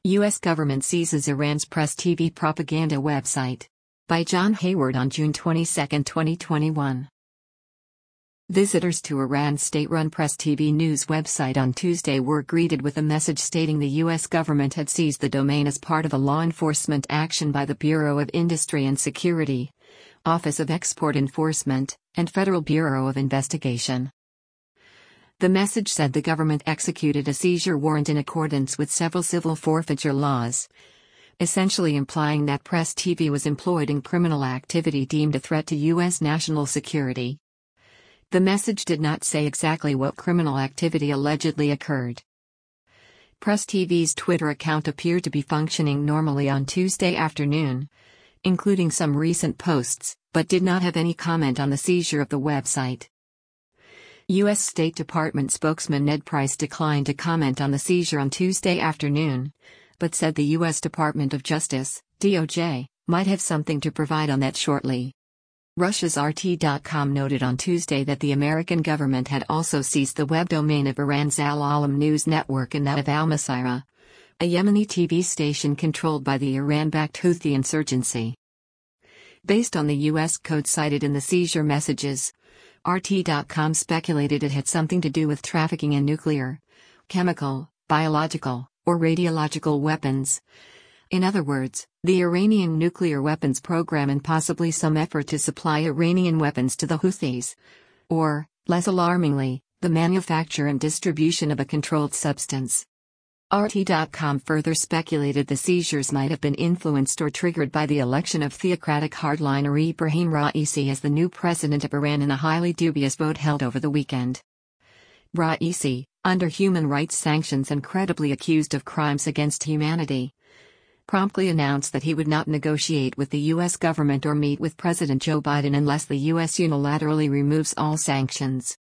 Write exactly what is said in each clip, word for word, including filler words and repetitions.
U S government seizes Iran's Press T V propaganda website. By John Hayward on June twenty-second, twenty twenty-one. Visitors to Iran's state-run Press T V news website on Tuesday were greeted with a message stating the U S government had seized the domain as part of a law enforcement action by the Bureau of Industry and Security, Office of Export Enforcement, and Federal Bureau of Investigation. The message said the government executed a seizure warrant in accordance with several civil forfeiture laws, essentially implying that Press T V was employed in criminal activity deemed a threat to U S national security. The message did not say exactly what criminal activity allegedly occurred. Press T V's Twitter account appeared to be functioning normally on Tuesday afternoon, including some recent posts, but did not have any comment on the seizure of the website. U S State Department spokesman Ned Price declined to comment on the seizure on Tuesday afternoon, but said the U S Department of Justice, D O J, might have something to provide on that shortly. Russia's R T dot com noted on Tuesday that the American government had also seized the web domain of Iran's Al Alam news network and that of Al Masirah, a Yemeni T V station controlled by the Iran-backed Houthi insurgency. Based on the U S code cited in the seizure messages, R T dot com speculated it had something to do with trafficking in nuclear, chemical, biological, or radiological weapons. In other words, the Iranian nuclear weapons program and possibly some effort to supply Iranian weapons to the Houthis. Or, less alarmingly, the manufacture and distribution of a controlled substance. R T dot com further speculated the seizures might have been influenced or triggered by the election of theocratic hardliner Ebrahim Raisi as the new president of Iran in a highly dubious vote held over the weekend. Raisi, under human rights sanctions and credibly accused of crimes against humanity, promptly announced that he would not negotiate with the U S government or meet with President Joe Biden unless the U S unilaterally removes all sanctions.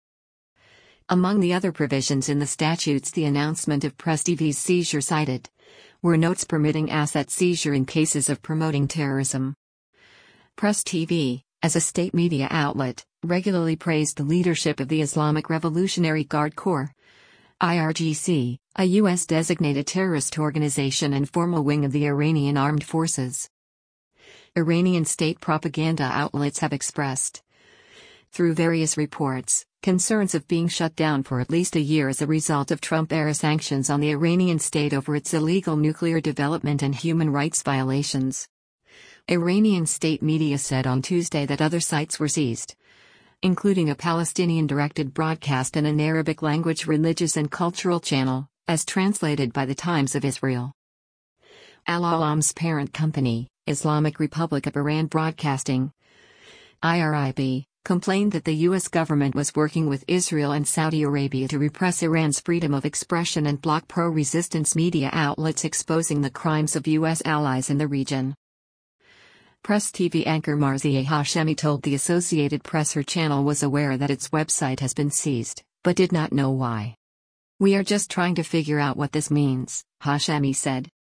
Among the other provisions in the statutes the announcement of Press T V's seizure cited were notes permitting asset seizure in cases of promoting terrorism. Press T V, as a state media outlet, regularly praised the leadership of the Islamic Revolutionary Guard Corps, I R G C, a U S-designated terrorist organization and formal wing of the Iranian armed forces. Iranian state propaganda outlets have expressed, through various reports, concerns of being shut down for at least a year as a result of Trump-era sanctions on the Iranian state over its illegal nuclear development and human rights violations. Iranian state media said on Tuesday that other sites were seized, including a Palestinian-directed broadcast and an Arabic-language religious and cultural channel, as translated by the Times of Israel. Al Alam's parent company, Islamic Republic of Iran Broadcasting, I R I B, complained that the U S government was working with Israel and Saudi Arabia to repress Iran's freedom of expression and block pro-resistance media outlets exposing the crimes of U S allies in the region. Press T V anchor Marzieh Hashemi told the Associated Press her channel was aware that its website has been seized, but did not know why. "We are just trying to figure out what this means," Hashemi said.